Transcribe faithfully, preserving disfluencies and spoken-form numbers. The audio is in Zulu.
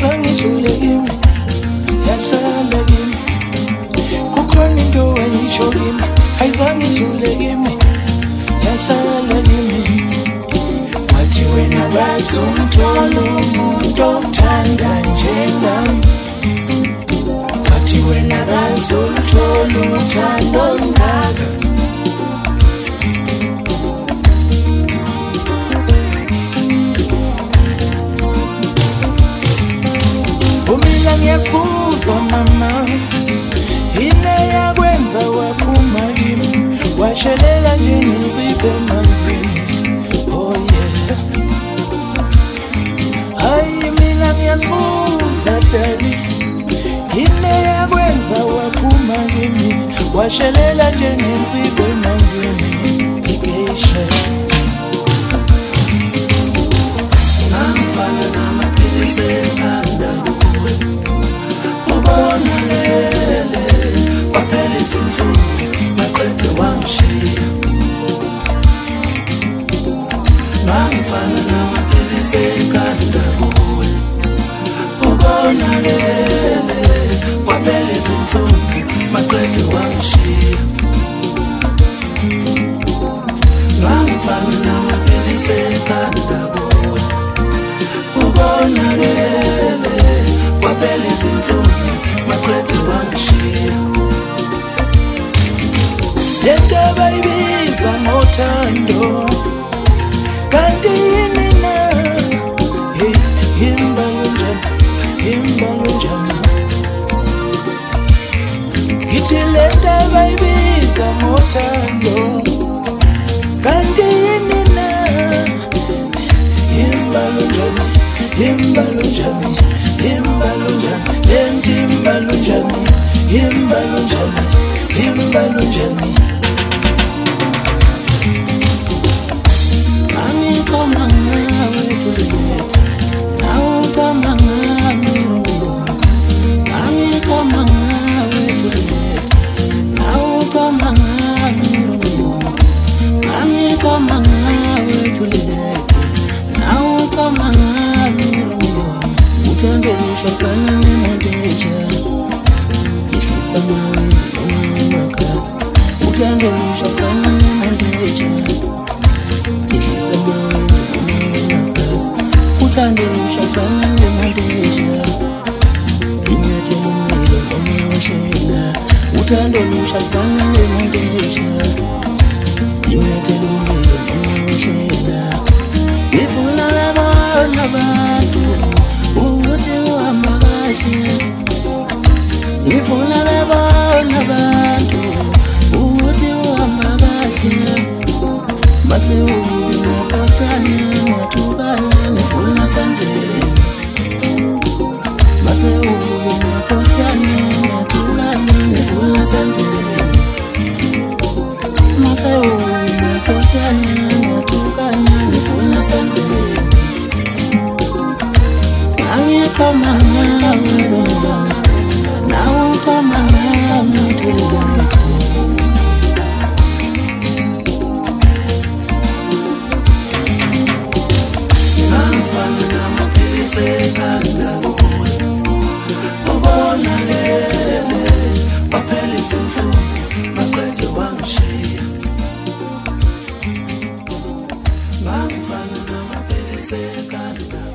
ayizange ijule kimi, yahlala kimi. Kukhona into ayisho kimi, ayizange ijule kimi, yahlala kimi. Wathi wena bazumthola umuntu othanda njengami, wathi wena bazumthola uthando ongaka. Umila ngiyasibuza mama, yini yakwenza waphuma kimi, washelela njengensipho emanzini. Oh yeah, hayi mina ngiyasibuza dali, yini yakwenza waphuma kimi, washelela njengensipho emanzini. Igeisha Angifana namaphilisi ekhanda, ubonakele waphela izinhlungu, maqede wangishiya. Angifana namaphilisi ekhanda kuwe, ubonakele waphela izinhlungu, maqede wangishiya. Angifana namaphilisi ekhanda kuwe, ubonakele waphela izinhlungu, maqede wangishiya. lento abayibiza ngothando, kanti yini na? Hey, imbalo njani, imbalo njani. Ngithi lento abayibiza ngothando, kanti yini na? Imbalo njani, imbalo njani, imbalo njani. Lento imbalo njani, imbalo njani, imbalo njani. Angikoma ngawe Juliet, nawukoma ngami Romeo. Angikoma ngawe Juliet, nawukoma ngami Romeo. Angikoma ngawe Juliet, nawukoma ngami Romeo. Uthando lushafana nemondeja, ihlisa mawindi noma umakazi. Uthando lushafana nemondeja, ihlisa mawindi noma umakazi. Uthando lushafana nemondeja, inyathela umlilo noma washela. Uthando lushafana nemondeja, inyathela umlilo noma washela. Ngifuna babona abantu ukuthi uhamba kahle, ngifuna babona abantu ukuthi uhamba kahle. Mase ubi ngapastana ngathukana, ngifuna senzeni. Mase ubi ngapastana ngathukana, ngifuna senzeni. Mase ubi ngapastana ngathukana, ngifuna senzeni. Angikoma ngawe nawukoma ngami Juliet. Angifana namaphilisi ekhanda kuwe, ubonakele waphela izinhlungu, maqede wangishiya. Angifana namaphilisi ekhanda